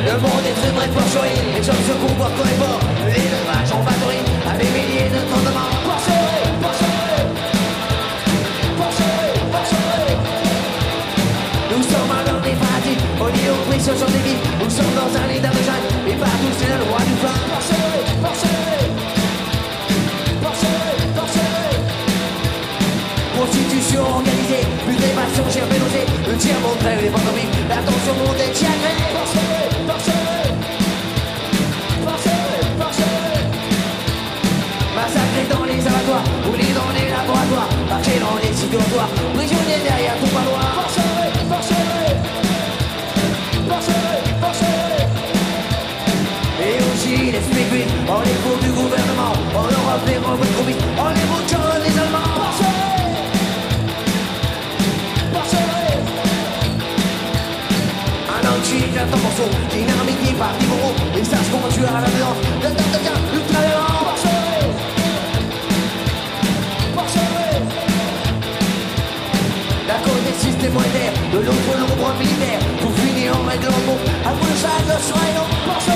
Le monde est très bref pour chérir. Les hommes se comportent comme les porcs. Les vaches en batterie avec milliers de tendements. Nous sommes un homme définitif, on est au prix sur des vies. Nous sommes dans un lit d'argent et partout c'est le roi du flanc. Constitution organisée, plus des passions germées nausées. Le tiers montre les pantomimes, l'attention monte et tiagrée. Massacrés dans les abattoirs, brûlés dans les laboratoires, marchés dans les sites dortoirs, prisonniers derrière tout parloir. Et aussi les spécules, on les fout du gouvernement, on leur a fait remettre trop vite, on les bouchonne les Allemands. Un anti d'un temps morceau, dynamité par niveau, et sache comment tu as la violence, le temps devient ultra violent. D'un côté système monétaire, de l'autre l'ombre militaire, pour finir en règle en mot, à vous le sac de soin non.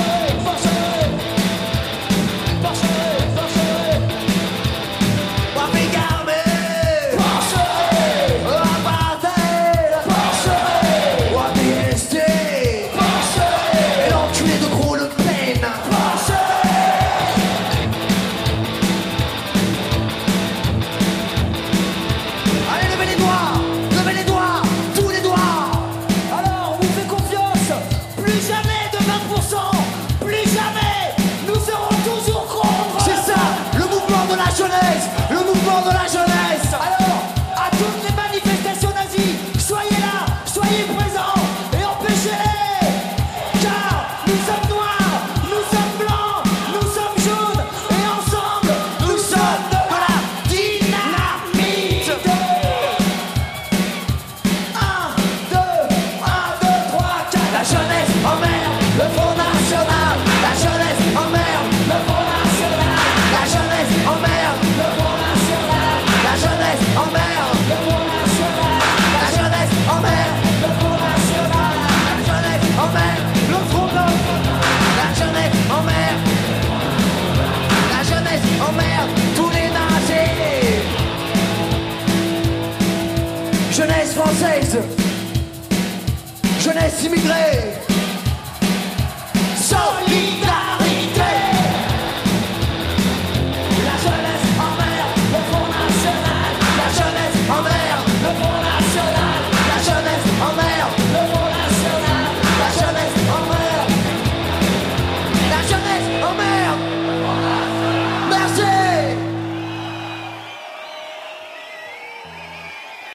Le mouvement de la jeunesse. Alors, à toutes les manifestations nazies, soyez là, soyez présents et empêchez-les. Car nous sommes noirs, nous sommes blancs, nous sommes jaunes et ensemble, nous sommes de la dynamite. 1, 2, 3, 4. La jeunesse emmerde le Front National. La jeunesse emmerde le Front National. La jeunesse emmerde le Front National. La jeunesse emmerde le Front National. La jeunesse emmerde le Front National. La jeunesse emmerde le Front National. La jeunesse emmerde. La jeunesse emmerde tous les nazis. Jeunesse française, jeunesse immigrée.